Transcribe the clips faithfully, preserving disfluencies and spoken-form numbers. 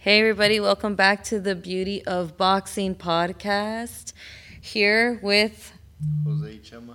Hey, everybody, welcome back to the Beauty of Boxing podcast. Here with Jose Chema.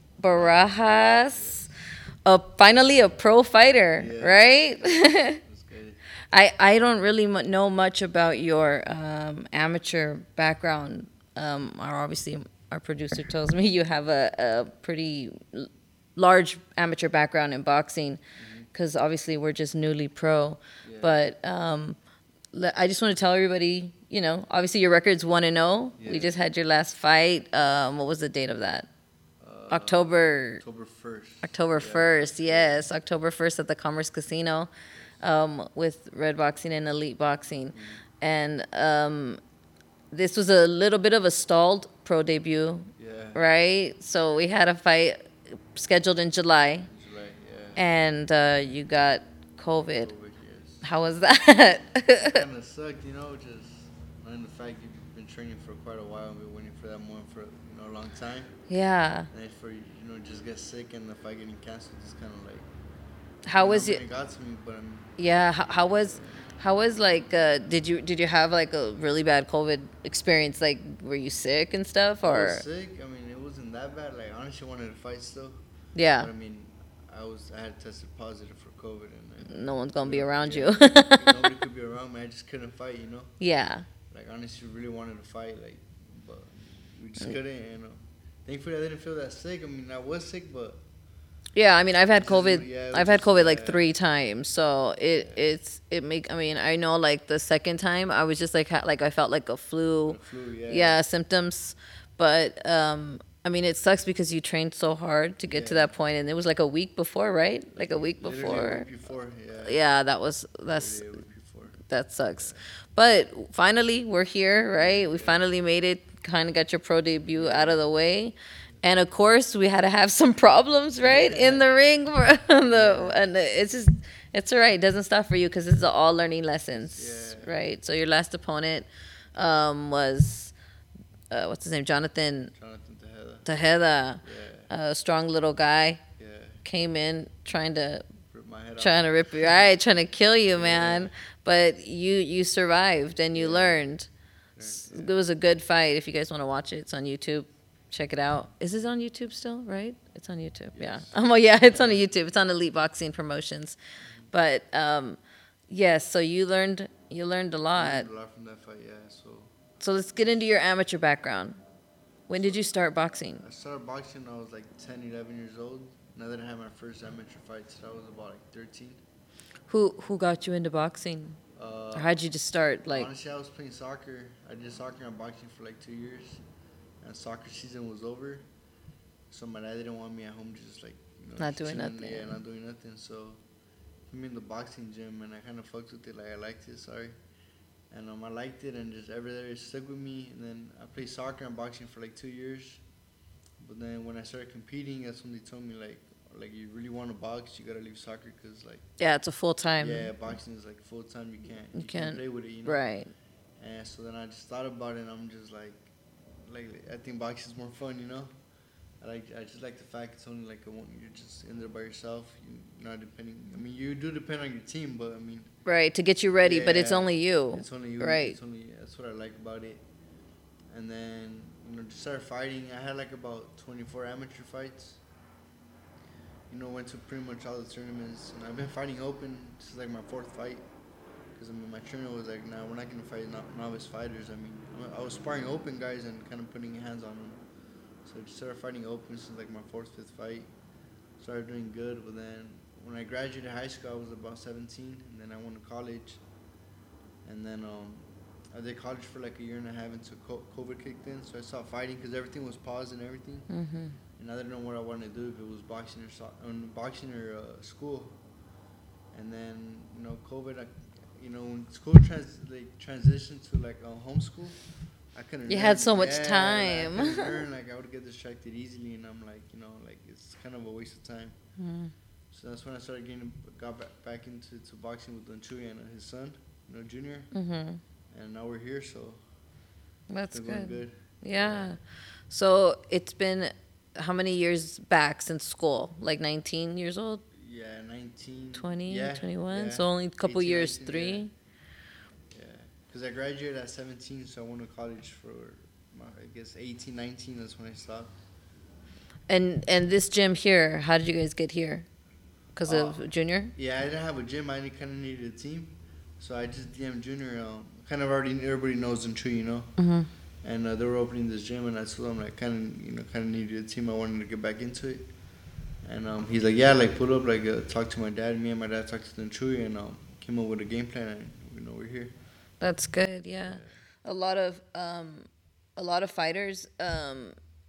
Barajas, a, finally a pro fighter, Yeah. right? That's good. I, I don't really mu- know much about your um, amateur background. Um, our, obviously, our producer tells me you have a, a pretty l- large amateur background in boxing because obviously we're just newly pro. Yeah. But um, le- I just want to tell everybody, you know, obviously your record's one and zero. We Yeah. just had your last fight. Um, what was the date of that? Uh, October October first. October Yeah. first, yes, October first at the Commerce Casino, um, with Red Boxing and Elite Boxing, and um, this was a little bit of a stalled pro debut, Yeah. right? So we had a fight scheduled in July, July. Yeah. and uh, you got COVID. COVID, yes. How was that? Kind of sucked, you know, just knowing the fact you've been training for quite a while and been waiting for that moment for you know a long time, Yeah. and then for you know just get sick and the fight getting canceled, just kind of like. How you know, was when it? It got to me, but I'm. Yeah. How, how was? How was like? Uh, did you did you have like a really bad COVID experience? Like, were you sick and stuff, I or? was sick. I mean, it wasn't that bad. Like, honestly, I wanted to fight still. Yeah. But I mean, I was I had tested positive for COVID, and then, No one's gonna be yeah, around yeah, you. nobody could be around me. I just couldn't fight, you know. Yeah. Like honestly, really wanted to fight, like, but we just Mm. couldn't. And uh, thankfully, I didn't feel that sick. I mean, I was sick, but Yeah, I mean, I've had Just- COVID. yeah, it I've was had just- COVID like yeah. three times, so it Yeah. it's it make. I mean, I know like the second time I was just like ha- like I felt like a flu. the flu, yeah, Yeah, symptoms, but um, I mean, it sucks because you trained so hard to get to Yeah. that point, and it was like a week before, right? Like a week Literally before. A week before, yeah. Yeah, that was that's Literally a week before. that sucks. But finally, we're here, right? We finally made it. Kind of got your pro debut out of the way, and of course, we had to have some problems, right, in the ring. For the and it's just it's all right. It doesn't stop for you because it's all learning lessons, Yeah. right? So your last opponent um, was uh, what's his name, Jonathan Jonathan Tejeda. Tejeda, Yeah, a strong little guy, yeah. came in trying to Rip my head trying to rip you right, trying to kill you, man. But you you survived and you Yeah. learned. off. It was a good fight. If you guys want to watch it, it's on YouTube. Check it out. Is it on YouTube still? Right? It's on YouTube. Yeah. Yes. Um, well, yeah, it's on YouTube. It's on Elite Boxing Promotions. But um, yes, so you learned you learned a I lot. learned a lot from that fight, yeah. So So let's get into your amateur background. When did you start boxing? I started boxing when I was like ten, eleven years old. And I didn't have my first amateur fight till I was about like thirteen. Who who got you into boxing? Uh, Or how'd you just start? Like, honestly, I was playing soccer. I did soccer and boxing for like two years, and soccer season was over. So my dad didn't want me at home, just like you know, Not just doing chilling, nothing. Yeah, not doing nothing. So put me in the boxing gym, and I kind of fucked with it. Like I liked it, sorry, and um, I liked it, and just every day it stuck with me. And then I played soccer and boxing for like two years. But then when I started competing, that's when they told me like, like you really want to box, you gotta leave soccer, cause like yeah, it's a full time. yeah, boxing is like full time. You can't You you, can't can't- play with it, you know. Right. And so then I just thought about it, and I'm just like, like I think boxing is more fun, you know. I like I just like the fact it's only like a one, you're just in there by yourself. You're not depending. I mean, you do depend on your team, but I mean, Right, to get you ready, but it's Yeah. only you. it's only you. Right. It's only that's what I like about it. And then you know, just started fighting. I had like about twenty-four amateur fights. You know, went to pretty much all the tournaments, and I've been fighting open. This is like my fourth fight. Because I mean, my trainer was like, "Nah, we're not gonna fight no- novice fighters." I mean, I was sparring open guys and kind of putting hands on them. So I just started fighting open since like my fourth, fifth fight. Started doing good, but then when I graduated high school, I was about seventeen, and then I went to college. And then um, I did college for like a year and a half until co- COVID kicked in. So I stopped fighting because everything was paused and everything. Mm-hmm. And I didn't know what I wanted to do, if it was boxing or so- um, boxing or uh, school. And then you know, COVID, I, you know, when school trans like transitioned to like a homeschool, I couldn't. You learn. had so much Yeah, time. Like, I couldn't learn. Like I would get distracted easily, and I'm like, you know, like it's kind of a waste of time. Mm. So that's when I started getting got back, back into to boxing with Don Chuy and his son, you know, Junior. Mm-hmm. And now we're here, so That's it's going good. good. Yeah. So it's been how many years back since school? Like nineteen years old? Yeah, nineteen. twenty, yeah, twenty-one? yeah. So only a couple eighteen, years, nineteen, three? Yeah. Because I graduated at seventeen, so I went to college for, my, I guess, eighteen, nineteen. That's when I stopped. And and this gym here, how did you guys get here? Because Uh, of Junior? Yeah, I didn't have a gym. I kind of needed a team. So I just D M'd Junior. Um, kind of already, everybody knows him too, you know? Mm-hmm. And uh, they were opening this gym, and I told him, like, kind of, you know, kind of needed a team. I wanted to get back into it. And um, he's like, yeah, like, pull up, like, uh, talk to my dad. Me and my dad talked to the Chewy, and um, came up with a game plan, and, you know, we're here. That's good, yeah. A lot of um, a lot of fighters um,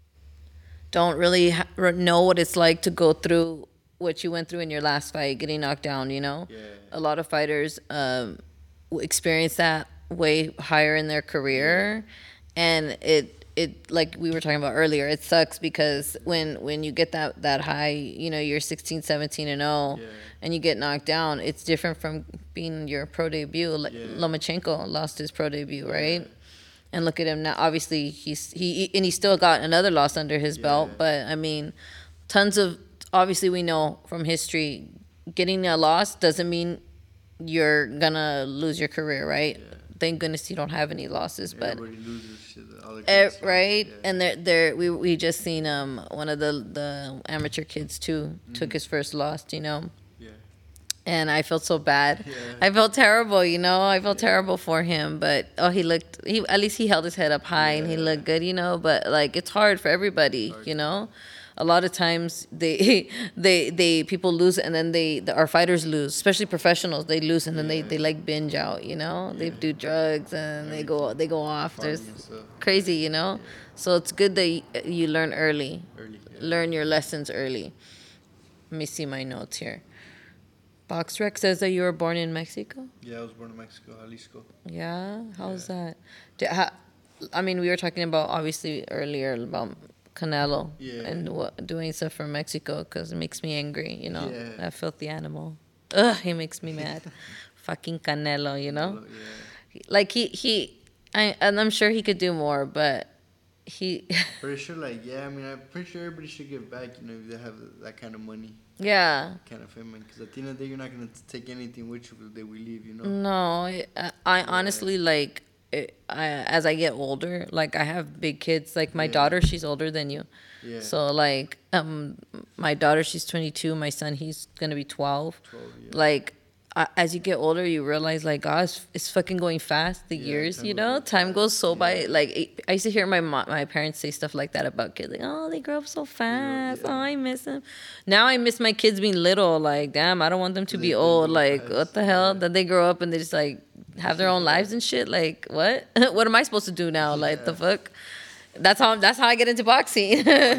don't really ha- know what it's like to go through what you went through in your last fight, getting knocked down, you know? Yeah. A lot of fighters um, w- experience that way higher in their career. And it, it like we were talking about earlier, it sucks because when, when you get that, that high, you know, you're sixteen, seventeen and oh, Yeah. and you get knocked down, it's different from being your pro debut. Like Yeah. Lomachenko lost his pro debut, right? Yeah. And look at him now. Obviously, he's he and he still got another loss under his belt. Yeah. But I mean, tons of obviously we know from history, getting a loss doesn't mean you're gonna lose your career, right? Yeah. Thank goodness you don't have any losses, but Everybody loses shit. All the Eh, kids, right? yeah. And they're they're we we just seen um one of the the amateur kids too took his first loss, you know. Yeah. And I felt so bad. Yeah. I felt terrible, you know. I felt Yeah. terrible for him, but oh, he looked. He at least he held his head up high and he Yeah. looked good, you know. But like, it's hard for everybody, Hard. you know. A lot of times they they they people lose and then they the, our fighters lose, especially professionals. They lose and then they, Yeah. they like binge out, you know. They Yeah. do drugs and they go they go off. There's Partying and stuff. crazy, you know. So it's good that you, you learn early, Early. Yeah. learn your lessons early. Let me see my notes here. BoxRec says that you were born in Mexico. Yeah, I was born in Mexico, Jalisco. Yeah, how's Yeah. that? Did, how, I mean, we were talking about obviously earlier about Canelo Yeah. and what, doing stuff from Mexico because it makes me angry. You know, Yeah. that filthy animal. Ugh, he makes me mad. Fucking Canelo, you know. Yeah. Like he he, I and I'm sure he could do more, but he. Pretty sure, like, yeah, I mean, I'm pretty sure everybody should give back, you know, if they have that kind of money, Yeah. kind of fame. Because at the end of the day, you're not going to take anything with you the day we leave, you know? No, I, I honestly like. It, I, as I get older, like I have big kids. Like my Yeah. daughter, she's older than you. Yeah. So like, um, my daughter, she's twenty-two. My son, he's gonna be twelve. twelve, yeah. Like, I, as you get older, you realize like, God, it's, it's fucking going fast. The Yeah, years, time you goes know, by time fast. goes so by. Yeah. Like, it, I used to hear my mo- my parents say stuff like that about kids. Like, oh, they grow up so fast. yeah. Oh, I miss them. Now I miss my kids being little. Like, damn, I don't want them to They be grow old. up Like, fast. what the hell? Yeah. That they grow up and they just like have their own lives and shit. Like, what? What am I supposed to do now? Like, the Yeah. fuck? That's how that's how I get into boxing.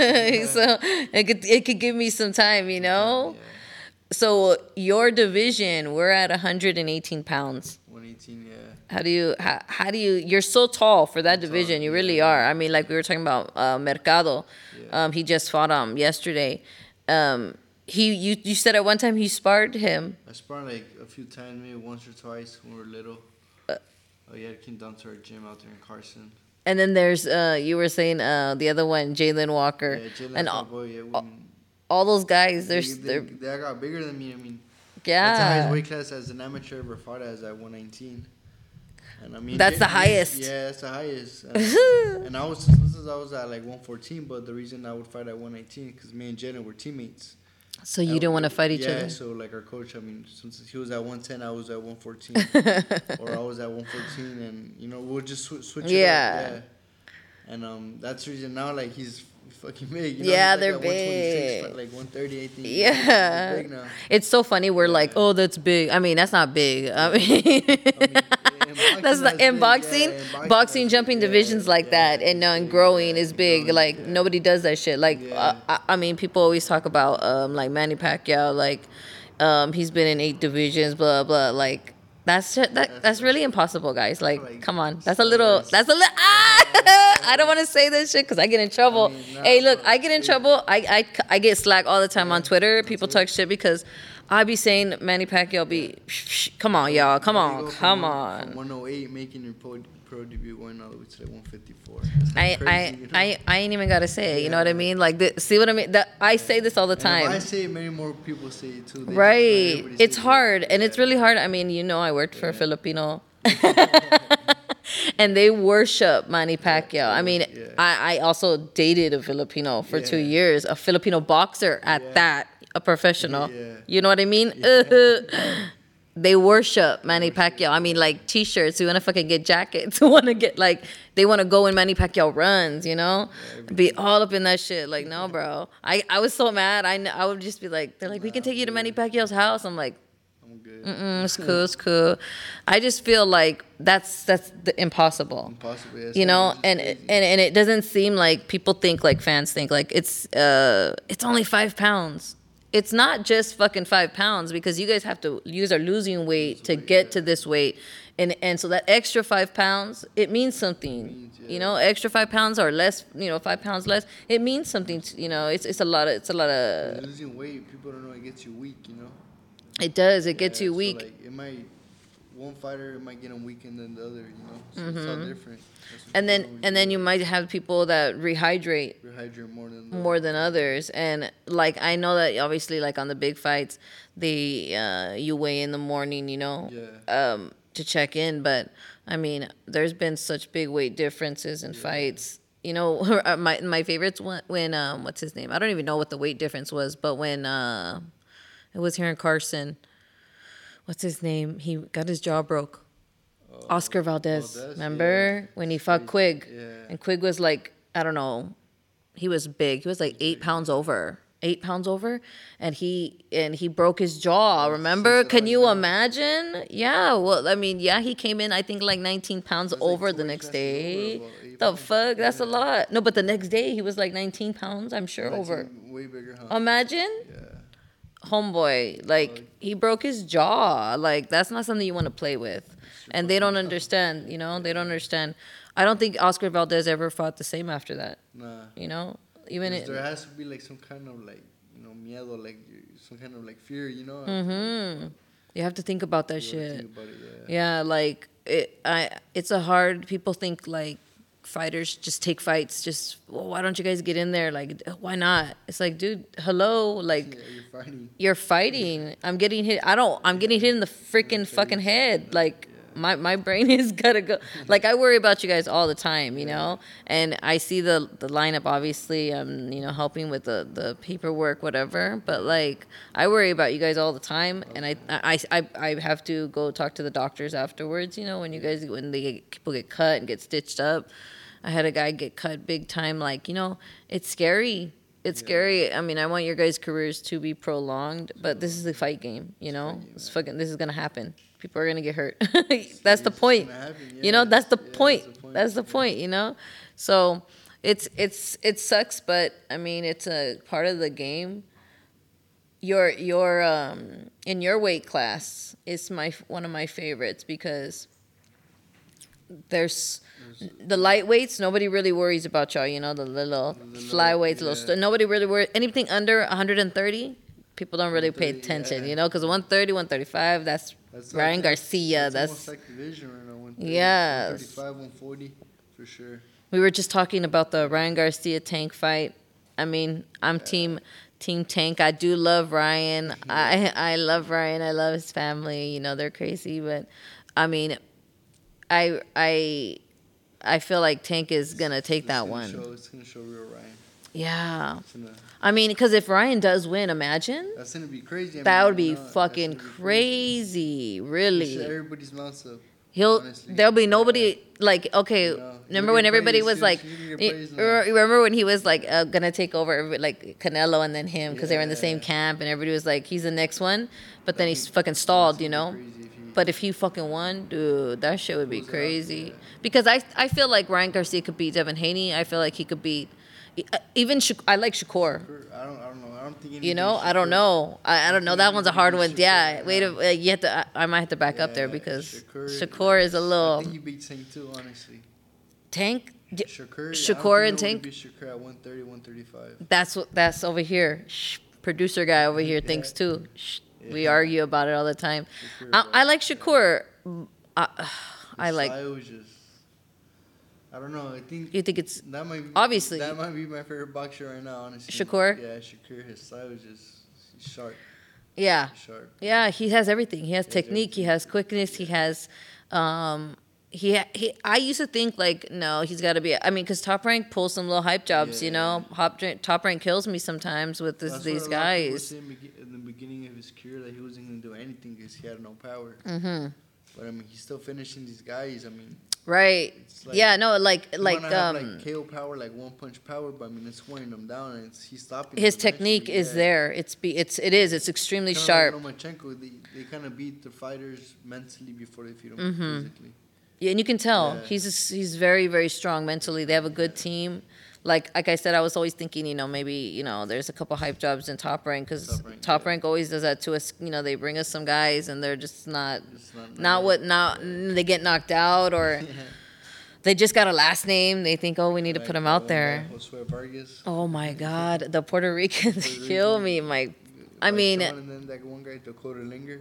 So it could it could give me some time, you know. Yeah. So your division, we're at one hundred eighteen pounds. one eighteen, yeah. How do you how, how do you you're so tall for that Tall, division? You yeah. really are. I mean, like we were talking about uh, Mercado. Yeah. Um, he just fought him yesterday. Um, he you you said at one time he sparred him. I sparred like a few times, maybe once or twice when we were little. Uh, oh, yeah, I came down to our gym out there in Carson. And then there's uh, you were saying uh, the other one, Jalen Walker, Yeah, Jalen and my all, boy, yeah. We, all- all those guys. they, There's they, they're they got bigger than me, I mean. That's the highest yeah. weight class as an amateur ever fought as at one nineteen. And I mean, That's the Jalen- highest. Yeah, that's the highest. And, and I was since I was at like one fourteen, but the reason I would fight at one nineteen because me and Jalen were teammates. So you didn't want to fight each yeah, other. so like our coach, I mean, since he was at one ten, I was at one fourteen, or I was at one fourteen, and you know we'll just sw- switch it Yeah. up. Yeah. And um, that's the reason now like he's fucking big. You know, Yeah, he's, like, they're at one twenty-six, big. like one thirty, I think. Yeah. He's big now. It's so funny. We're like, Yeah. oh, that's big. I mean, that's not big. I mean, in that's boxing, not that's in big. boxing. Yeah, in boxing, Boxing, that's jumping big. divisions Yeah, like yeah, that, and uh, and big, growing yeah, is big. growing, Like yeah. nobody does that shit. Like Yeah. uh, I, I mean, people always talk about um like Manny Pacquiao. Like um he's been in eight divisions. Blah blah. Like. That's that. That's, That's really impossible, guys. Like, like come on. That's a little. steroids. That's a little. Ah! I don't want to say this shit because I get in trouble. I mean, nah, hey, look, bro, I get in dude. trouble. I, I, I get slack all the time on Yeah, Twitter. that's People it. talk shit because I be saying Manny Pacquiao be. Come on, y'all. Come You on. go from Come one- on. From one oh eight, making your pro, pro debut, going all the way to like one fifty-four. I, I, I, I ain't even gotta say it. You know what I mean? Like, the, see what I mean? That I say this all the And time. if I say it, many more people say it too. They just- not Right. everybody It's says it. hard, and Yeah. it's really hard. I mean, you know, I worked for a Yeah. Filipino. and they worship Manny Pacquiao. Yeah, I mean, yeah. I, I also dated a Filipino for two Yeah. years, a Filipino boxer at Yeah. that, a professional. Yeah. You know what I mean? Yeah. They worship Manny worship, Pacquiao. I mean, like T-shirts. You want to fucking get jackets. You want to get like they want to go when Manny Pacquiao runs. You know, Yeah, be all up in that shit. Like, no, bro. I, I was so mad. I kn- I would just be like, they're like, we can take you to Manny Pacquiao's house. I'm like, I'm good. mm, it's cool, it's cool. I just feel like that's that's the impossible. Impossible. Yeah, You know, it's and crazy. and and it doesn't seem like people think like fans think like it's uh it's only five pounds. It's not just fucking five pounds because you guys have to use our losing weight to get to this weight, and and so that extra five pounds it means something. means, yeah. You know, extra five pounds or less. You know, five pounds less. It means something. To, you know, it's it's a lot of it's a lot of. losing weight, people don't know it gets you weak. You know. It does. It gets Yeah, you so, weak. like, it might one fighter it might get them weakened than the other. You know. So it's all different. That's what And people then don't and then really you might have people that rehydrate rehydrate more than the more than others, and like I know that obviously like on the big fights they uh you weigh in the morning, you know, Yeah. um to check in, but I mean there's been such big weight differences in fights, you know. my my favorites when, when um what's his name, I don't even know what the weight difference was, but when uh it was here in Carson, what's his name, he got his jaw broke. Oscar Valdez, Valdez, remember yeah. when he fought Crazy. Quig, Yeah. and Quig was like, I don't know, he was big. He was like eight pounds over, eight pounds over, and he and he broke his jaw. Remember? so Can you yeah. imagine? Yeah. Well, I mean, yeah, he came in I think like nineteen pounds That's like over two the weight next classes day. over, about eight The pounds. fuck? That's a Yeah. lot. No, but the next day he was like nineteen pounds. I'm sure That's over. even way bigger, huh? Imagine. yeah. Homeboy, like he broke his jaw. Like that's not something you want to play with, and they don't understand. You know, they don't understand. I don't think Oscar Valdez ever fought the same after that. Nah. You know, even 'Cause it. there has to be like some kind of like you know miedo, like some kind of like fear. You know. Mm-hmm. You have to think about that You gotta shit. think about it, yeah. Yeah, like it. I. It's a hard. People think like fighters just take fights. Just well, why don't you guys get in there? Like why not? It's like, dude, hello, like. Yeah, you're fighting. You're fighting. I'm getting hit. I don't. I'm getting hit in the freaking fucking head. Like my my brain is gotta go. Like I worry about you guys all the time, you know. And I see the the lineup. Obviously, I'm you know helping with the the paperwork, whatever. But like I worry about you guys all the time, and I I I I have to go talk to the doctors afterwards. You know when you guys when they get, people get cut and get stitched up. I had a guy get cut big time. Like you know it's scary. It's Yeah. scary. I mean, I want your guys' careers to be prolonged, but this is a fight game, you know? fight game, It's man. fucking this is going to happen. People are going to get hurt. that's the It's gonna point. happen, You know, yeah. that's the Yeah, point. that's the point, That's the yeah. point, you know? So, it's it's it sucks, but I mean, it's a part of the game. Your your um in your weight class is my one of my favorites because there's the lightweights, nobody really worries about y'all, you know, the little The little- flyweights, little yeah. st- nobody really worries. Anything under one thirty, people don't really pay one thirty, attention, yeah. you know, because one thirty, one thirty-five, that's, That's Ryan like, Garcia. That's, That's, almost like division right now. one thirty, Yes. one thirty-five, one forty, for sure. we were just talking about the Ryan Garcia Tank fight. I mean, I'm team team Tank. I do love Ryan. I I love Ryan. I love his family. You know, they're crazy, but I mean, I I I feel like Tank is gonna take It's that gonna one. Show, it's gonna show real Ryan. Yeah. It's gonna, I mean, because if Ryan does win, imagine that's gonna be crazy. I that mean, would be you know, that's fucking gonna be crazy. Shut Really, everybody's mouths up. he'll honestly. there'll be nobody like okay. You know, remember you'll when get everybody praise, was you'll- like, you'll get you- praise now. you remember when he was like uh, gonna take over every- like Canelo and then him because they were in the same Yeah. camp and everybody was like he's the next one, but then That'd he's be- fucking stalled, that's you gonna know. be crazy if he- But if he fucking won, dude, that shit would be Pulls it off, crazy. yeah. Because I I feel like Ryan Garcia could beat Devin Haney. I feel like he could beat uh, even Shak- I like Shakur. I don't, I don't know. I don't think You know, I don't know. I, I don't know. That one's a hard one. Shakur, Yeah, yeah. wait. A, uh, you have to. I, I might have to back up there Yeah, because Shakur- Shakur is a I little think he beats Tank too, honestly. Tank. D- Shakur, Shakur I and don't Tank. think nobody beat Shakur at one thirty, one thirty-five. That's what. That's over here. Shh, producer guy over here Yeah. thinks too. Shh, we Yeah. argue about it all the time. Shakur, I, bro. I like Shakur. I, I His like. style was just, I don't know. I think You think it's that might be, obviously- that might be my favorite boxer right now, honestly. Shakur? Yeah, Shakur. His style was just he's sharp, yeah. sharp. Yeah, he has everything. He has has technique. He everything. has quickness. He has, um, he he. I used to think like, no, he's got to be. I mean, because Top Rank pulls some little hype jobs, you know. Yeah. Top Rank, Top Rank kills me sometimes with this, That's these what a lot of people guys. say in begi- in the beginning of his career that he wasn't going to do anything because he had no power. Mm-hmm. But I mean, he's still finishing these guys. I mean, Right. it's like, Yeah. No. Like he like might not have, um. like K O power, like one punch power, but I mean, it's wearing them down and it's, he's stopping. His them technique eventually, is yeah. there. It's be it's it is. It's extremely Kinda sharp. Like Lomachenko, they, they kind of beat the fighters mentally before they beat them Mhm. physically. Yeah, and you can tell Yeah. he's he's very very strong mentally. They have a good team. Like like I said, I was always thinking, you know, maybe you know, there's a couple hype jobs in Top Rank because Top Rank, Top yeah. Rank always does that to us. You know, they bring us some guys and they're just not It's not, not what not they get knocked out or they just got a last name. They think, oh, we need to put them out there. Josue Vargas. Oh my God, the Puerto Ricans Puerto kill Rican. me. My, I Like mean, Sean and then that one guy, Dakota Linger.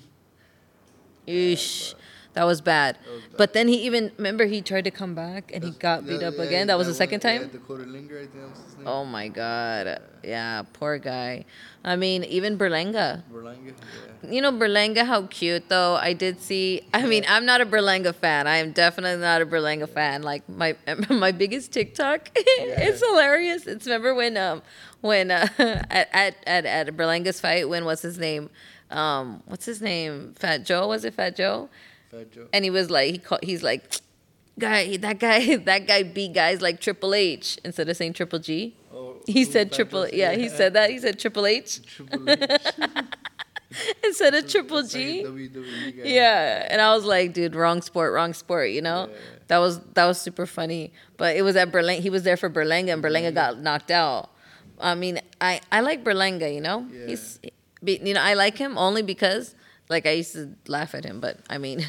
Eesh, that was bad. That was bad. But then he even remember he tried to come back and he got beat Yeah, up yeah, again. That was the one- second yeah, time. Dakota Linger, I think that was his name. Oh my God, yeah, poor guy. I mean, even Berlanga. Berlanga, yeah. You know Berlanga, how cute though. I did see. I mean, I'm not a Berlanga fan. I am definitely not a Berlanga fan. Like my my biggest TikTok, it's hilarious. It's remember when um when uh, at at at at Berlanga's fight when what's his name, um what's his name Fat Joe was it Fat Joe, Fat Joe. and he was like he called, he's like, guy that guy that guy beat guys like Triple H instead of saying Triple G. Oh, He who, said Fat triple. Joe? Yeah, he said that. He said Triple H Triple H. instead of Triple It's like a G. W W E guy. Yeah, and I was like, dude, wrong sport, wrong sport. You know, Yeah. that was that was super funny. But it was at Berlanga. He was there for Berlanga, and Berlanga got knocked out. I mean, I I like Berlanga. You know, Yeah. he's be- you know I like him only because like I used to laugh at him, but I mean.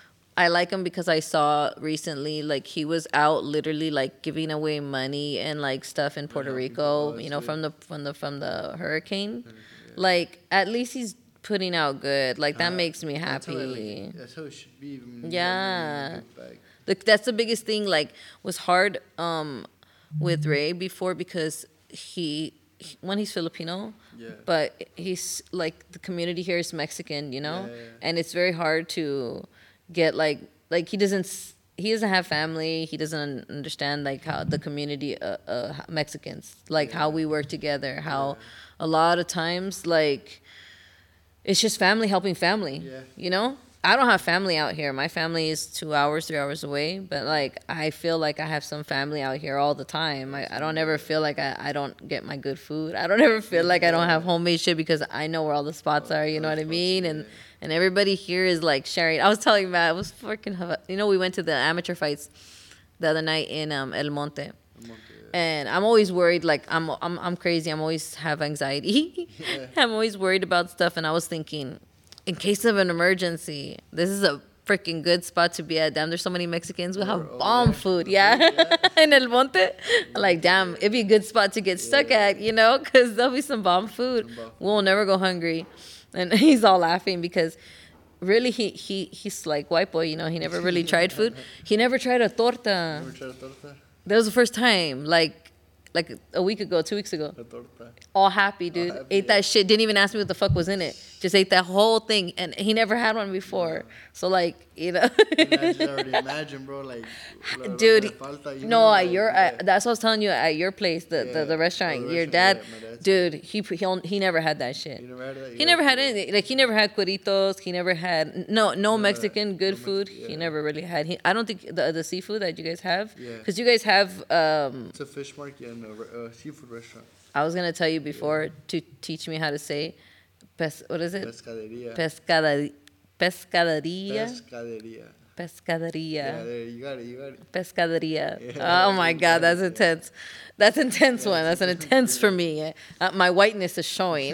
I like him because I saw recently, like he was out literally like giving away money and like stuff in Puerto helping Rico, people, you know, that's from the from the from the hurricane. Yeah. Like at least he's putting out good. Like that Uh, makes me that's how I like happy. it. That's how it should be. I mean, you Yeah. gotta give back. The, that's the biggest thing. Like was hard um, with Ray before because he, he when he's Filipino, Yeah. but he's like the community here is Mexican, you know, Yeah, yeah, yeah. and it's very hard to get like like he doesn't s- he doesn't have family. He doesn't understand like how the community uh, uh, Mexicans like how Yeah. we work together. How Yeah. a lot of times like it's just family helping family. Yeah. You know, I don't have family out here. My family is two hours, three hours away. But like, I feel like I have some family out here all the time. I, I don't ever feel like I, I don't get my good food. I don't ever feel like I don't have homemade shit because I know where all the spots are. You know what I mean? And and everybody here is like sharing. I was telling Matt, I was fucking. You know, we went to the amateur fights the other night in um, El Monte. I'm okay, yeah. And I'm always worried, like I'm, I'm, I'm crazy. I'm always have anxiety. Yeah. I'm always worried about stuff. And I was thinking, in case of an emergency, this is a freaking good spot to be at. Damn, there's so many Mexicans who have Oh, bomb yeah. food. Yeah, in El Monte. Like, damn, it'd be a good spot to get stuck Yeah. at, you know, because there'll be some bomb food. Some bomb food. We'll never go hungry. And he's all laughing because. Really, he, he he's like white boy, you know. He never really tried food. He never tried a torta. Never tried a torta? That was the first time, like, like a week ago, two weeks ago. A torta. All happy, dude. happy, ate yeah. that shit. Didn't even ask me what the fuck was in it. Just ate that whole thing, and he never had one before. So like, you know. And I just already imagine, bro, like, lo- lo Dude, que falta, you no, know, at like, your yeah. at, that's what I was telling you at your place, the the, Yeah. the restaurant. Oh, the Your restaurant, dad, yeah, my dad's- dude, he he on- he never had that shit. You never had that? He Yeah, never had yeah. anything. Like he never had cueritos. He never had no no had- Mexican good no food. Mex- He yeah. never really had. He, I don't think the the seafood that you guys have. Yeah. Because you guys have. Um, It's a fish market and a re- uh, seafood restaurant. I was gonna tell you before to teach me how to say, pes. What is it? Pescaderia. Pescada, pescaderia, Pescaderia. pescaderia, Yeah, there, you got it, you got it. pescaderia. Yeah, Oh my you God, got that's it, yeah. intense. That's intense Yeah, one. That's it's an intense, intense for yeah. me. Uh, my whiteness is showing.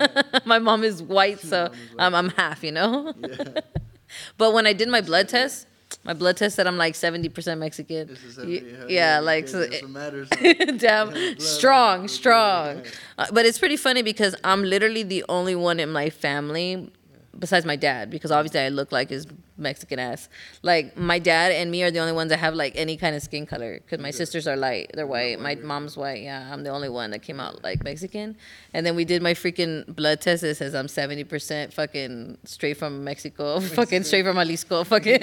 My mom is white, so mom is white. I'm, I'm half. You know. Yeah. But when I did my blood test, my blood test said I'm like seventy percent Mexican. This is Y- every- yeah, yeah, like okay, so. that's what matters, huh? Damn, Blood, strong, blood, strong. yeah. Uh, but it's pretty funny because I'm literally the only one in my family, besides my dad, because obviously I look like his Mexican ass. Like my dad and me are the only ones that have like any kind of skin color because my Okay. sisters are light. They're white. My mom's white. Yeah, I'm the only one that came out like Mexican. And then we did my freaking blood test. It says I'm seventy percent fucking straight from Mexico. Fucking straight from Jalisco. Fucking.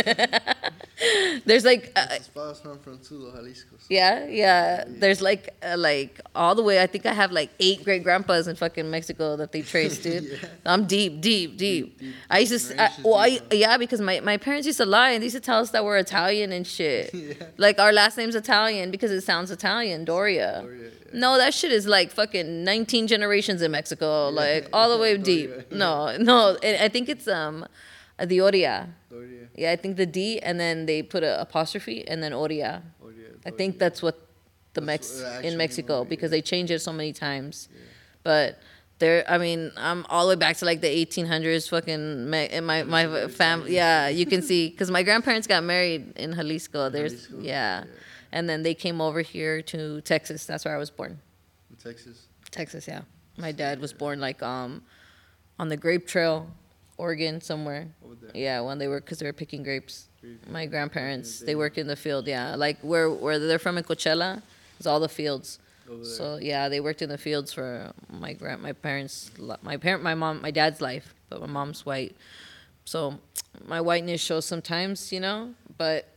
There's like. Uh, As far as I'm from Tulo, Jalisco. So. yeah, yeah. There's like, uh, like all the way. I think I have like eight great grandpas in fucking Mexico that they traced, dude. Yeah. I'm deep, deep, deep. Deep, deep. I used to, s- I, Generations well, I, deep, huh? yeah, because my, my parents used to lie and they used to tell us that we're Italian and shit. Yeah. Like our last name's Italian because it sounds Italian, Doria. Doria, yeah. No, that shit is like fucking nineteen generations in Mexico, Yeah. like all the way deep. Doria, No, no, I I think it's um, the Oria. Doria. Yeah, I think the D and then they put a apostrophe and then Oria. Oh, yeah, I Doria. think that's what the That's Mex what the actual in name Mexico of it, because yeah. they change it so many times. Yeah. But there, I mean, I'm all the way back to like the eighteen hundreds. Fucking me, in my my Jalisco, family. Jalisco. Yeah, you can see because my grandparents got married in Jalisco. There's Jalisco, yeah. yeah. And then they came over here to Texas. That's where I was born. In Texas. Texas, yeah. My dad was born like um, on the Grape Trail, Oregon, somewhere. Over there. Yeah, when they were because they were picking grapes. Grapes. My grandparents, Back in the they day. worked in the field. Yeah, like where where they're from in Coachella, is all the fields. Over there. So yeah, they worked in the fields for my grand my parents li- my parent my mom my dad's life, but my mom's white. So my whiteness shows sometimes, you know, but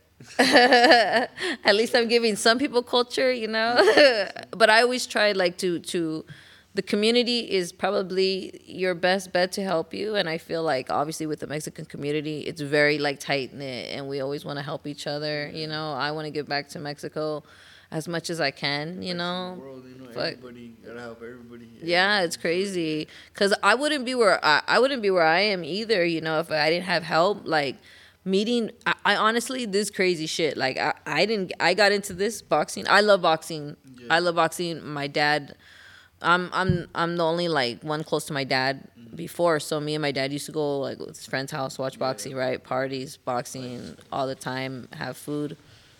at least I'm giving some people culture, you know. But I always try like to to the community is probably your best bet to help you, and I feel like obviously with the Mexican community it's very like tight knit and we always want to help each other, you know. I want to give back to Mexico as much as I can, you Rest of know. the world, you know, Fuck. everybody gotta help everybody. Yeah, it's crazy. Cause I wouldn't be where I, I wouldn't be where I am either. You know, if I didn't have help, like meeting. I, I honestly, this crazy shit. Like I, I didn't. I got into this boxing. I love boxing. Yeah. I love boxing. My dad. I'm I'm I'm the only like one close to my dad before. So me and my dad used to go like with his friend's house, watch boxing, right? Parties, boxing all the time, have food.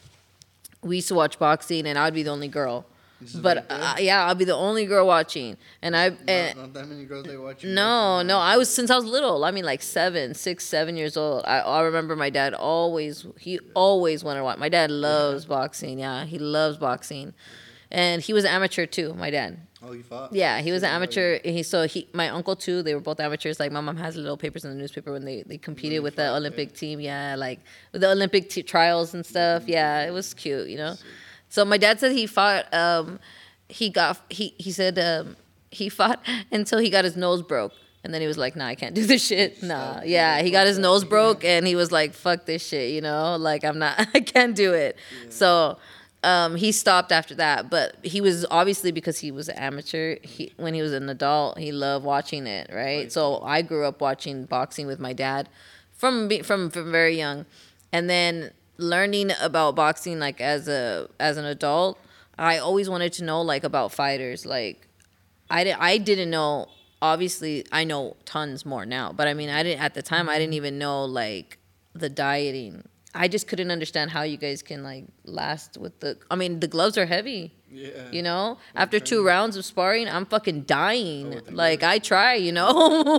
We used to watch boxing, and I'd be the only girl. This is But back then? uh, yeah, I'll be the only girl watching, and I. Not, And, not that many girls they watch. you no, watching, no, huh? I was since I was little. I mean, like seven, six, seven years old. I, I remember my dad always. He always wanted to watch. My dad loves boxing. Yeah, he loves boxing, and he was an amateur too. My dad. Oh, he fought. Yeah, he was an Yeah, amateur. He so he my uncle too. They were both amateurs. Like my mom has little papers in the newspaper when they, they competed they with the fought, Olympic yeah. team. Yeah, like with the Olympic t- trials and stuff. Yeah, it was cute. You know. So my dad said he fought. Um, he got he he said um, he fought until he got his nose broke, and then he was like, "Nah, I can't do this shit." Nah, Stop. yeah, he got his nose broke, and he was like, "Fuck this shit," you know, like I'm not, I can't do it. So um, he stopped after that, but he was obviously because he was an amateur. He when he was an adult, he loved watching it, right? Right. So I grew up watching boxing with my dad from be- from from very young, and then learning about boxing like as a as an adult. I always wanted to know like about fighters. Like I, di- I didn't know. Obviously, I know tons more now. But I mean, I didn't at the time. I didn't even know like the dieting. I just couldn't understand how you guys can like last with the. I mean, the gloves are heavy. Yeah. You know, after two rounds of sparring, I'm fucking dying. Oh, with the Like gloves. I try, you know,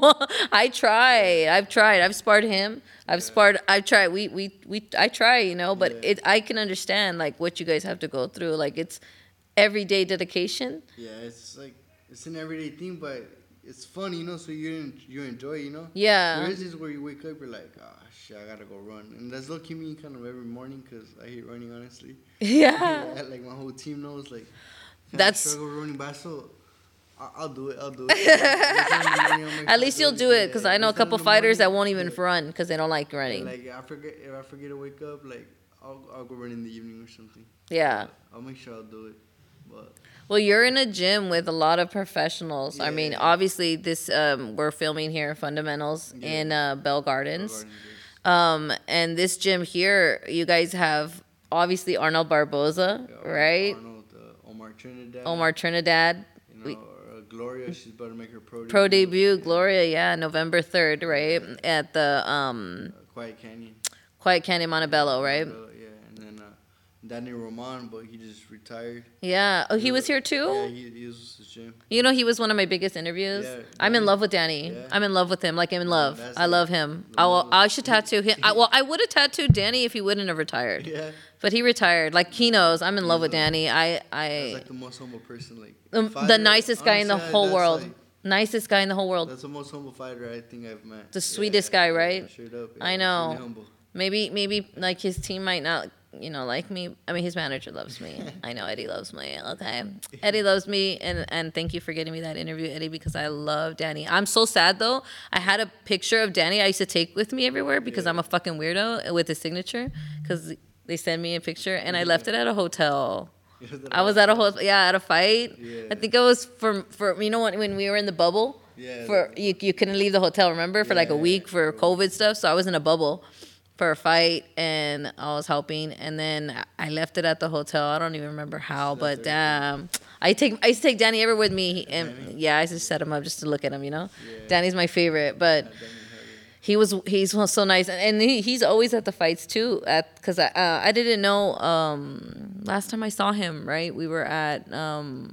I try. I've tried. I've sparred him. I've sparred. I've tried. We we we. I try, you know, but Yeah. it. I can understand like what you guys have to go through. Like it's everyday dedication. Yeah, it's like it's an everyday thing, but it's fun, you know. So you en- you enjoy, you know. Yeah. There is this where you wake up, you're like, ah, shit, I gotta go run, and that's low-key me kind of every morning because I hate running, honestly. Yeah. Like my whole team knows, like. kinda That's- struggle running, but I still. I- I'll do it. I'll do it. Every time in the morning, I'll make sure At least I you'll do it because Yeah, I know a every time couple in the fighters that morning, won't even yeah. run because they don't like Yeah, running. like I forget if I forget to wake up, like I'll I'll go run in the evening or something. Yeah. But I'll make sure I'll do it. But Well, you're in a gym with a lot of professionals. I mean, Yeah. obviously, this um, we're filming here Fundamentals Yeah. in uh, Bell Gardens. Gardens is- Um, and this gym here, you guys have obviously Arnold Barboza, yeah, Ar- right? Arnold, uh, Omar Trinidad. Omar Trinidad, You know, we- uh, Gloria, she's about to make her pro pro debut, Gloria, yeah, November third, right? At the um, Uh, Quiet Canyon. Quiet Canyon Montebello, right? Uh, yeah, and then uh, Danny Roman, but he just retired. Yeah. Oh, he was here Yeah, too? he, he was his gym. You know, he was one of my biggest interviews. Yeah, I'm in Danny- love with Danny. yeah. I'm in love with him. Like, I'm in Yeah, love. that's I like love him. the I, will, love of- I should tattoo him. I, well, I would have tattooed Danny if he wouldn't have retired. Yeah, But he retired. Like, he knows. I'm in love with Danny. I, that's I, like the most humble person. Like the, the fighter, nicest guy in the honestly, whole that's world. like- Nicest guy in the whole world. That's the most humble fighter I think I've met. The sweetest guy, right? Straight up. I yeah, know. really humble. Maybe, maybe like his team might not, you know, like me. I mean, his manager loves me. I know Eddie loves me. Okay, Eddie loves me, and and thank you for getting me that interview, Eddie, because I love Danny. I'm so sad though. I had a picture of Danny I used to take with me everywhere because Yeah. I'm a fucking weirdo with his signature. Because they send me a picture, and I left it at a hotel. I was at a hotel, yeah, at a fight. Yeah. I think it was for for you know what when we were in the bubble. Yeah, For the- you, you couldn't leave the hotel. Remember for like a Yeah. week for COVID stuff. So I was in a bubble for a fight, and I was helping, and then I left it at the hotel. I don't even remember how, Just but left everything. damn, I take I used to take Danny everywhere with me, and Danny? yeah, I used to set him up just to look at him. You know, Yeah. Danny's my favorite, but. Yeah, Danny had it. He was he's so nice, and he, he's always at the fights too. At because I uh, I didn't know um, last time I saw him. Right, we were at um,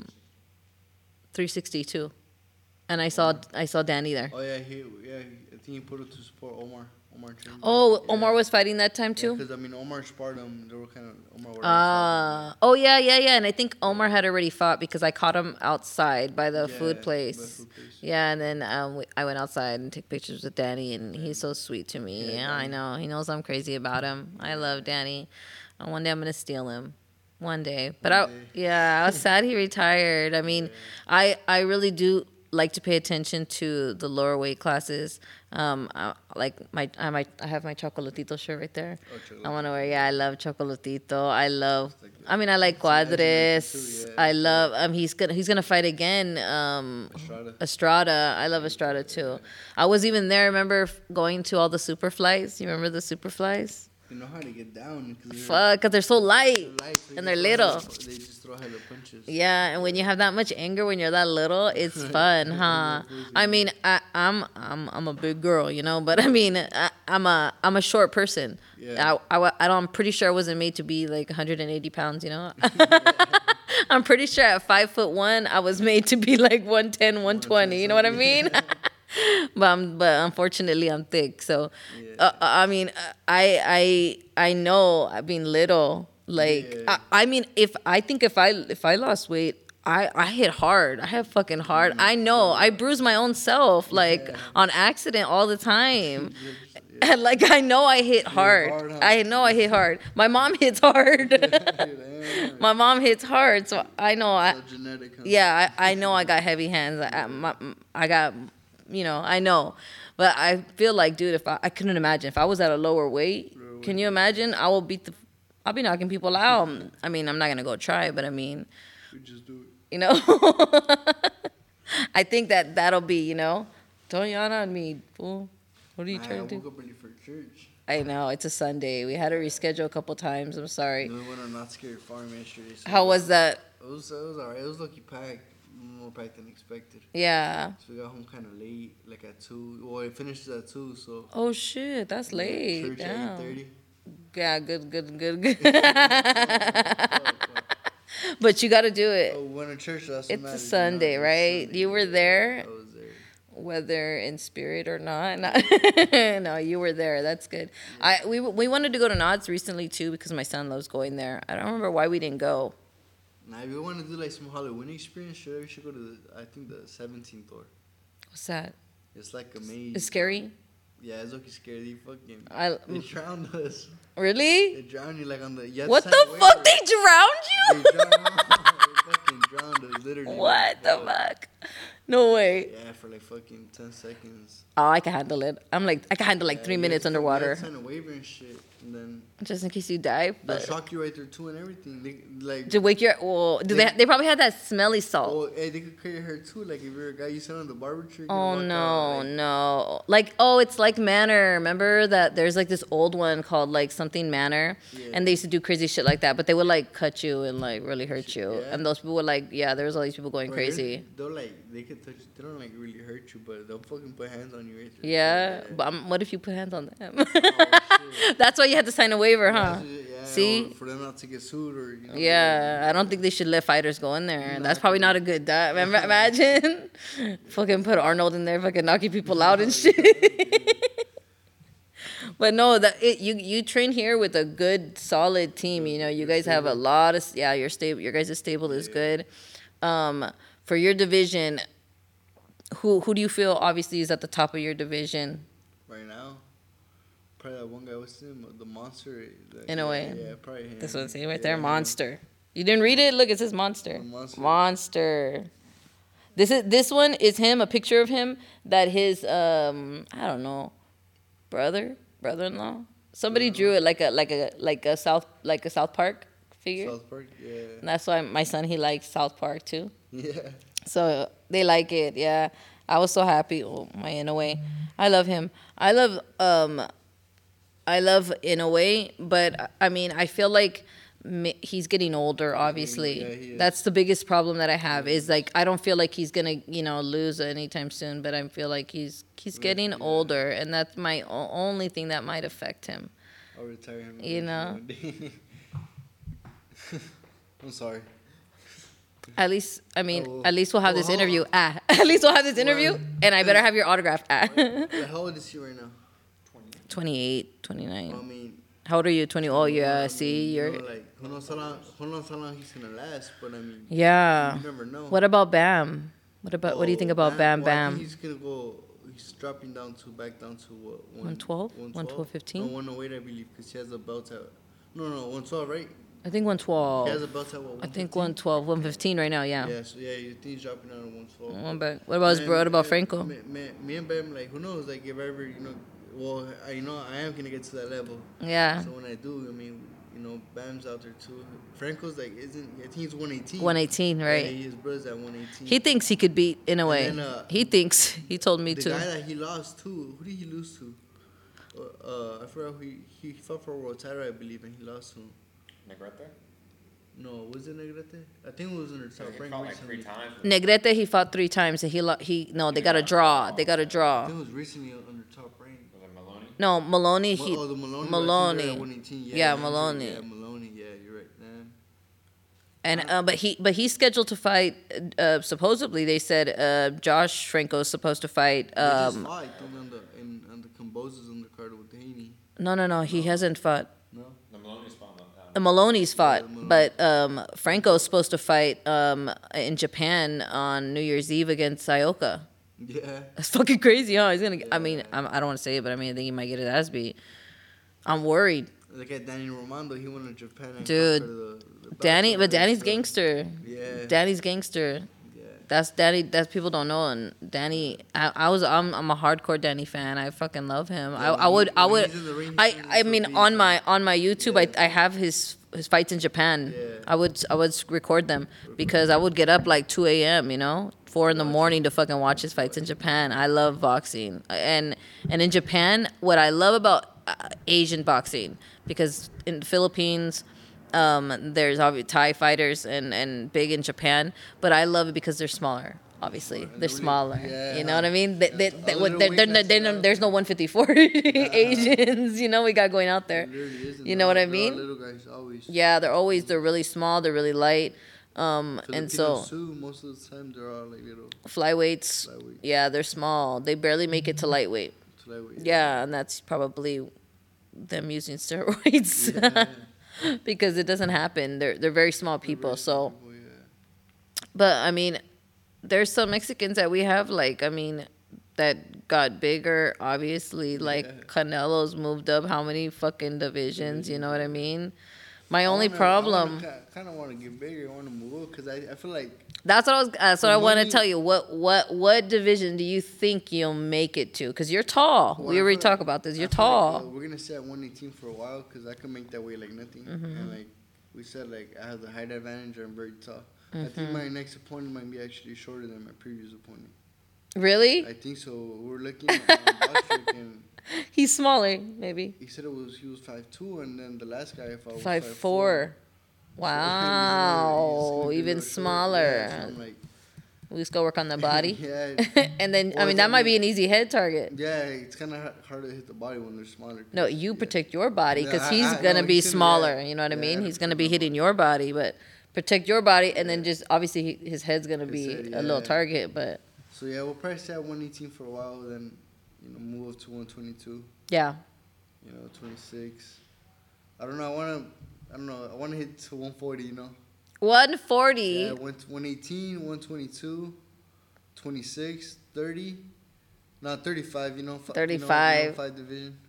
three sixty-two, and I saw I saw Danny there. Oh yeah, he yeah. he- I think he put it to support Omar. Omar. trained him. Oh, Yeah. Omar was fighting that time too. Because I mean, Omar sparred him. They were kind of Omar. were Ah, oh yeah, yeah, yeah. And I think Omar had already fought because I caught him outside by the Yeah, food by place. the food place. Yeah, and then um, we, I went outside and took pictures with Danny, and he's so sweet to me. Yeah, Yeah, I Danny. know. He knows I'm crazy about him. I love Danny. Uh, one day I'm gonna steal him. One day, but One I day. yeah, I was sad he retired. I mean, Yeah. I I really do like to pay attention to the lower weight classes. Um, I, like my I might I have my Chocolatito shirt right there. Oh, Chocolatito. I want to wear. Yeah, I love Chocolatito. I love. It's like- I mean, I like it's an legend Cuadres. too, yeah. I love. Um, he's gonna he's gonna fight again. Um, Estrada. Estrada. I love Estrada too. I was even there. Remember f- going to all the super flies? You remember the super flies? You know how to get down. Cause they're- Fuck, cause they're so light they're light, so you and they're just throw little. hella- They just throw hella punches. Yeah, and when you have that much anger when you're that little, it's fun, huh? I mean, I, I'm I'm I'm a big girl, you know, but I mean, I, I'm a I'm a short person. Yeah. I, I, I don't, I'm pretty sure I wasn't made to be like one hundred eighty pounds, you know. I'm pretty sure at five foot one, I was made to be like one ten, one twenty. You know what I mean? but I'm, but unfortunately, I'm thick. So, Yeah. uh, I mean, I I I know. I mean, little. Like Yeah. I, I mean, if I think if I if I lost weight, I I hit hard. I hit fucking hard. I know. I bruise my own self like Yeah. on accident all the time. Yeah. And like I know I hit hard. hard, huh? I know I hit hard. My mom hits hard. Damn. My mom hits hard, so I know I. So genetic, huh? Yeah, I, I know I got heavy hands. I, I, my, I got, you know, I know. But I feel like, dude, if I, I couldn't imagine if I was at a lower weight. Lower Can weight. you imagine? I will beat the. I'll be knocking people out. I mean, I'm not gonna go try, but I mean, We just do it. you know. I think that that'll be, you know, don't yawn on me, fool. What are you Nah, I trying to woke do? up ready for church. I know it's a Sunday. We had to reschedule a couple times. I'm sorry. We went on Not Scary Farm yesterday. So How was that? It was, it was alright. It was lucky packed. More packed than expected. Yeah. So we got home kind of late, like at two. Well, it finishes at two, so. Oh shit, that's late. Church at eight Damn. thirty. Yeah, good, good, good, good. But you got to do it. Oh, we went to church last It's night. a Sunday, right? You were there, I was there. whether in spirit or not. Not- no, you were there. That's good. I we we wanted to go to Nods recently too because my son loves going there. I don't remember why we didn't go. Now, if you want to do like some Halloween experience, sure, we should go to the, I think the seventeenth door. What's that? It's like a maze. It's scary. Yeah, it's okay scary. They fucking. I They drowned us. really. They drowned you like on the. You had to What sign the a fuck? waiver. They drowned you? They drowned. They fucking drowned us, literally. What the fuck? No way. Yeah, for like fucking ten seconds. Oh, I can handle it. I'm like I can handle like Yeah, three you minutes had to- you underwater, had to sign a waiver and shit, and then just in case you die. they'll But shock you right there too and everything. They like. to wake your well, do they? They probably had that smelly salt. Oh, hey, they could cut your hair too. Like if you're a guy, you sit on the barber tree. Oh no, no! Like oh, it's like Manor. Remember that there's like this old one called like something Manor, Yeah. and they used to do crazy shit like that. But they would like cut you and like really hurt you, Yeah. and those people would like yeah. There was all these people going crazy. They'll like they could touch. They don't like really hurt you, but they'll fucking put hands on you right there. Yeah, but um, what if you put hands on them? Oh, shit. That's why you had to sign a waiver, huh? Yeah, yeah, See? Or for them not to get sued or. You know, Yeah, I don't think they should let fighters go in there. That's probably not a good dive. Imagine, fucking put Arnold in there, fucking knocking people out and shit. But no, that it, you you train here with a good solid team. You know, you guys have a lot of yeah. Your stable, your guys' stable is good. Um, for your division, who who do you feel obviously is at the top of your division? Right now, probably that one guy. What's his name? The monster. The, In a way. Yeah, probably him. This one's right yeah, there, him. Monster. You didn't read it? Look, it says Monster. Monster. Monster. This is this one is him, a picture of him that his um I don't know, brother, brother-in-law. Somebody drew it like a like a like a South like a South Park figure. South Park, yeah. And that's why my son he likes South Park too. Yeah. So they like it. Yeah. I was so happy. Oh, my Inoue. I love him. I love um I love Inoue, but I mean, I feel like he's getting older, obviously. Yeah, he is. That's the biggest problem that I have is like I don't feel like he's going to, you know, lose anytime soon, but I feel like he's he's getting yeah. older, and that's my o- only thing that might affect him. I'll retire him. You know. I'm sorry. At least, I mean, Oh. at least we'll have this Well, interview. Ah, at least we'll have this interview, Well, and I better have your autograph. Ah. Yeah, how old is he right now? twenty-eight, twenty-nine. I mean, How old are you? twenty. Oh, yeah, I see, mean, you're... You know, like, who knows how long, who knows how long he's going to last, but I mean, Yeah. you never know. What about Bam? What about? What do you think Oh, about Bam well, I Bam? think he's going to go, he's dropping down to, back down to what? one twelve? one twelve fifteen? No, one oh eight, I believe, because he has a belt at, no, no, one twelve, right? I think one He has twelve. a belt at what, I think one one twelve, one fifteen right now. Yeah. Yeah, so yeah, you think he's dropping down to one twelve. One back. What about his Man, bro? What about me- Franco? Me, me, me and Bam, like, who knows? Like, if ever, you know, well, I you know I am gonna get to that level. Yeah. So when I do, I mean, you know, Bam's out there too. Franco's like, isn't I think he's one eighteen. one eighteen, right? Yeah, his brother's at one eighteen. He thinks he could beat in a way. then, uh, he thinks. He told me the too. guy that he lost to, who did he lose to? Uh, uh, I forgot who he, he fought for a world title, I believe, and he lost to him. Negrete? No, was it Negrete? I think it was in the top He rank fought like recently. three times. Negrete, he fought three times, and he lo- he no, they got a draw. They got a I draw. think it was recently on the top rank. Was it Maloney? No, Maloney. Mo- He oh, the Maloney. Maloney. but I think they're at one eighteen. Yeah, that's right. Maloney. Yeah, Maloney. Yeah, you're right. Man. and uh, but he but he's scheduled to fight. Uh, supposedly, they said uh, Josh Franco's supposed to fight. They just Um, fought, I think, on the in on the Combozes on the card with Haney. no, no, no. He hasn't fought. No. The Maloney's fought. Uh, Uh, Maloney's fought, Yeah, Maloney. but um, Franco's supposed to fight um, in Japan on New Year's Eve against Sayoka. Yeah. That's fucking crazy, huh? He's gonna. I mean, Yeah. I'm, I don't want to say it, but I mean, I think he might get his ass beat. I'm worried, Look at Danny Romando. He went to Japan and Dude. conquered the, the Danny. belt But Danny's so- gangster. Yeah. Danny's gangster. Yeah. That's Danny. That's people don't know. And Danny, I, I was. I'm. I'm a hardcore Danny fan. I fucking love him. Yeah, I. when I would. he- I when would. he's in the ring, I. he's I so mean, big. on my on my YouTube, Yeah. I. I have his his fights in Japan. Yeah. I would. I would record them because I would get up like two a.m. You know, four in the morning to fucking watch his fights in Japan. I love boxing, and and in Japan, what I love about uh, Asian boxing, because in the Philippines. Um, there's obviously Thai fighters and, and big in Japan, but I love it because they're smaller. Obviously, And they're the weight- smaller. yeah. You know what I mean? They, they, That's they, a what- little they're- weight they're- that's they're- allowed. there's no one fifty-four Asians. You know, we got going out there. It literally isn't. You know what They're I all mean? Little guys always. Yeah, they're always they're really small. They're really light. Um, and so Filipinos too, most of the time they're all like little flyweights. flyweight. Yeah, they're small. They barely make it to lightweight. Flyweight. Yeah, and that's probably them using steroids. Yeah. Because it doesn't happen. They're they're very small They're people. very So, people, yeah. but I mean, there's some Mexicans that we have. Like, I mean, that got bigger. Obviously, like Yeah. Canelo's moved up how many fucking divisions? You know what I mean? My only I wanna- problem. I kind of want to get bigger. I want to move up because I, I feel like That's what I was. That's what The I want to money- tell you. What what what division do you think you'll make it to? Because you're tall. Well, we I already feel like- talked about this. I You're feel like, tall. uh, we're gonna stay at one eighteen for a while because I can make that weight like nothing. Mm-hmm. And like we said, like I have the height advantage. I'm very tall. I Mm-hmm. think my next opponent might be actually shorter than my previous opponent. Really? I think so. We're looking at um, Bostrick, and He's smaller, maybe. he said it was he was five two, and then the last guy I fought was Five five four. So he's gonna- he's Wow, gonna be even real short. smaller. Yeah, so I'm like, We just go work on the body. Yeah. And then, I Well, mean, that I might be mean- an easy head target. Yeah, it's kind of hard to hit the body when they're smaller. No, you Yeah. protect your body because Yeah, I- he's I- gonna no, be he's gonna- smaller. yeah. You know what I Yeah, I mean? gotta He's gonna protect be my hitting body. your body, but protect your body, and then Yeah. just obviously he- his head's gonna His be head, a little yeah. target. But So yeah, we'll probably stay at one eighteen for a while, then you know move up to one twenty-two. yeah, You know, twenty-six. I don't know. I want to. I don't know. I want to hit to one forty. You know. one forty. Yeah, one, 118, one twenty-two, twenty-six, thirty. Not thirty-five. You know. fi- you know, you know, thirty-five. five division.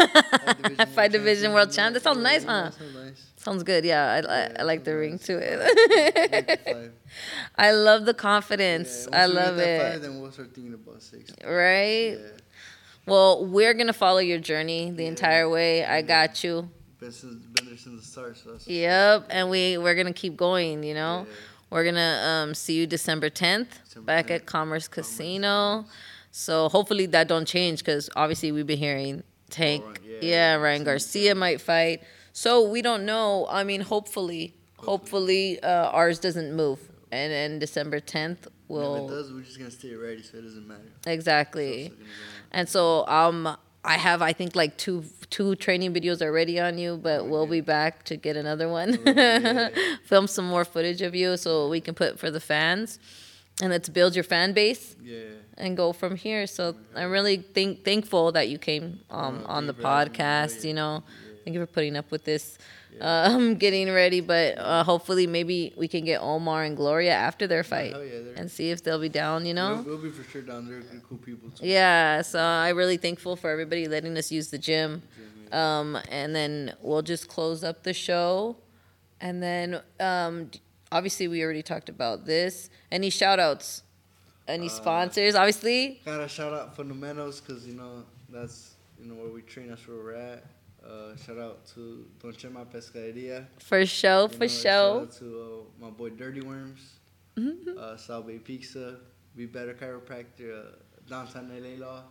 Five division world champ. That sounds Yeah, nice, yeah, huh? that sounds nice. Sounds good. Yeah, I, I, Yeah, I like the sounds ring nice. to Make it. five. I love the Yeah, confidence. once I we get love that it. Five, then we'll start thinking about six. Right? Yeah. Well, we're gonna follow your journey the Yeah. entire way. I got you. Been since been there since the start. So that's Yep, and we we're gonna keep going. You know, Yeah. we're gonna um, see you December tenth December back tenth, at Commerce Commerce, Casino. yes. So hopefully that don't change because obviously we've been hearing Tank, Ryan- yeah, yeah, Ryan Tank, Garcia yeah. might fight. So we don't know. I mean, hopefully, hopefully uh, ours doesn't move, and and December tenth And if will it does, we're just gonna stay ready, so it doesn't matter. exactly. So it's gonna go And so um I have I think like two two training videos already on you, but we'll be back to get another one. Oh, yeah, yeah. Film some more footage of you so we can put for the fans. And let's build your fan base on. Yeah. and go from here. So I'm really think thankful that you came um, No, on the thank you for having me. podcast, Yeah, you know. yeah. Thank you for putting up with this. Yeah. Um, getting ready, but uh, hopefully maybe we can get Omar and Gloria after their fight hell yeah, they're- and see if they'll be down, you know. We'll, we'll be for sure down there. They're cool people too. Yeah, so I'm really thankful for everybody letting us use the gym. Yeah. Um, and then we'll just close up the show. And then um, d- obviously we already talked about this. Any shout outs? Any Uh, sponsors? Obviously. Gotta shout out Fundamentals because you know that's you know where we train. That's where we're at. Uh, shout out to Don Chema Pescaderia. For show, You for know, show. Shout out to uh, my boy Dirty Worms. Mhm. Uh, South Bay Pizza. Be Better Chiropractor. Uh, Downtown L A Law.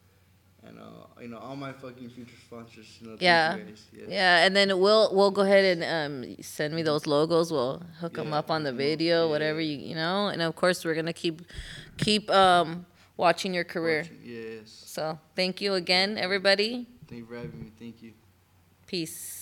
And uh, you know all my fucking future sponsors. You know, thank Yeah. you guys. Yeah. Yeah, and then we'll we'll go ahead and um, send me those logos. We'll hook them Yeah, up on the hook 'em up. video, Yeah. whatever you you know. And of course, we're gonna keep keep um, watching your career. Watching- Yes. So thank you again, everybody. Thank you for having me. Thank you. Peace.